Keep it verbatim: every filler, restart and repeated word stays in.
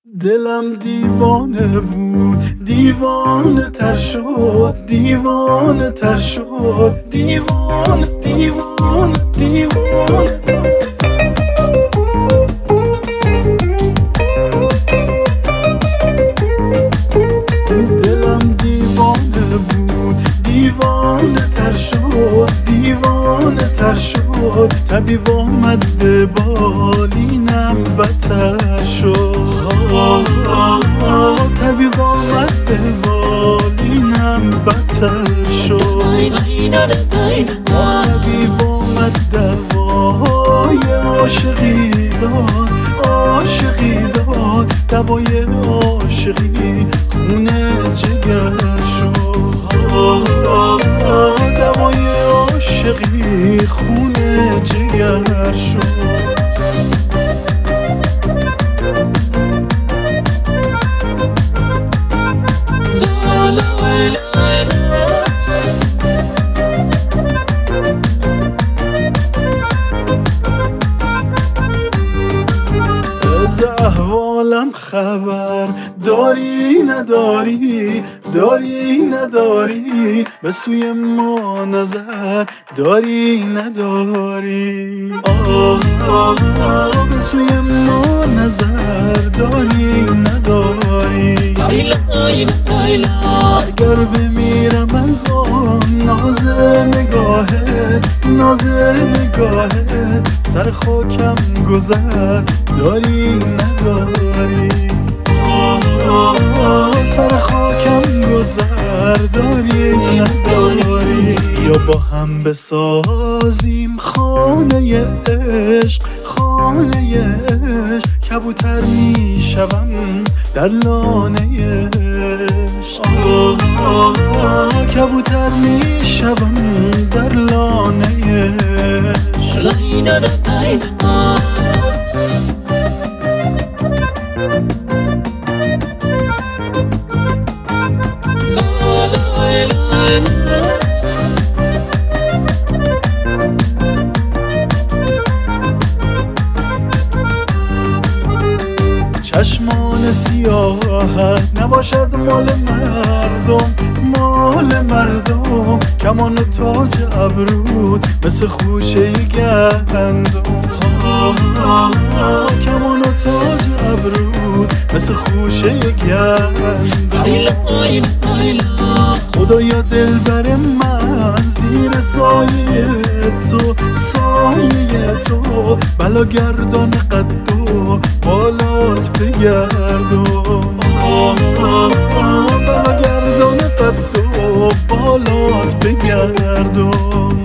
دلم دیوانه بود، دیوانه تر شد، دیوانه تر شد، دیوانه دیوانه دیوانه. دلم دیوانه بود، دیوانه تر شد، دیوانه تر شد. طبیب آمد به بالینم بتر شد. طبیب آمد به بالینم بتر شد. طبیب آمد دوای عاشقی داد، عاشقی داد. دوای عاشقی خونه جگر شد. دوای عاشقی خونه جگر شد. از احوالم خبر داری نداری، داری نداری. به سوی ما نظر داری نداری. آه آه آه به سوی ما نظر داری نداری. اگر بمیرم از آن ناز نگاهت، ناز نگاهت. سر خاکم گذر داری نداری. آه آه آه سر خاکم گذر داری نداری. یا با هم بسازیم خانه عشق، خانه عشق. کبوتر می شوم در لانه عشق. آه آه آه کبوتر می شوم در لانه عشق. چشمان سیاهت نباشد مال مردم، مال مردم. کمان و تاج ابرود مثل خوشه گندم. کمان و تاج ابرود مثل خوشه گندم. خدایا دلبر من زیر سایه تو، سایه تو. بلا گردان قد و بالات بگردم. بلا گردان قد و بالات بگردم.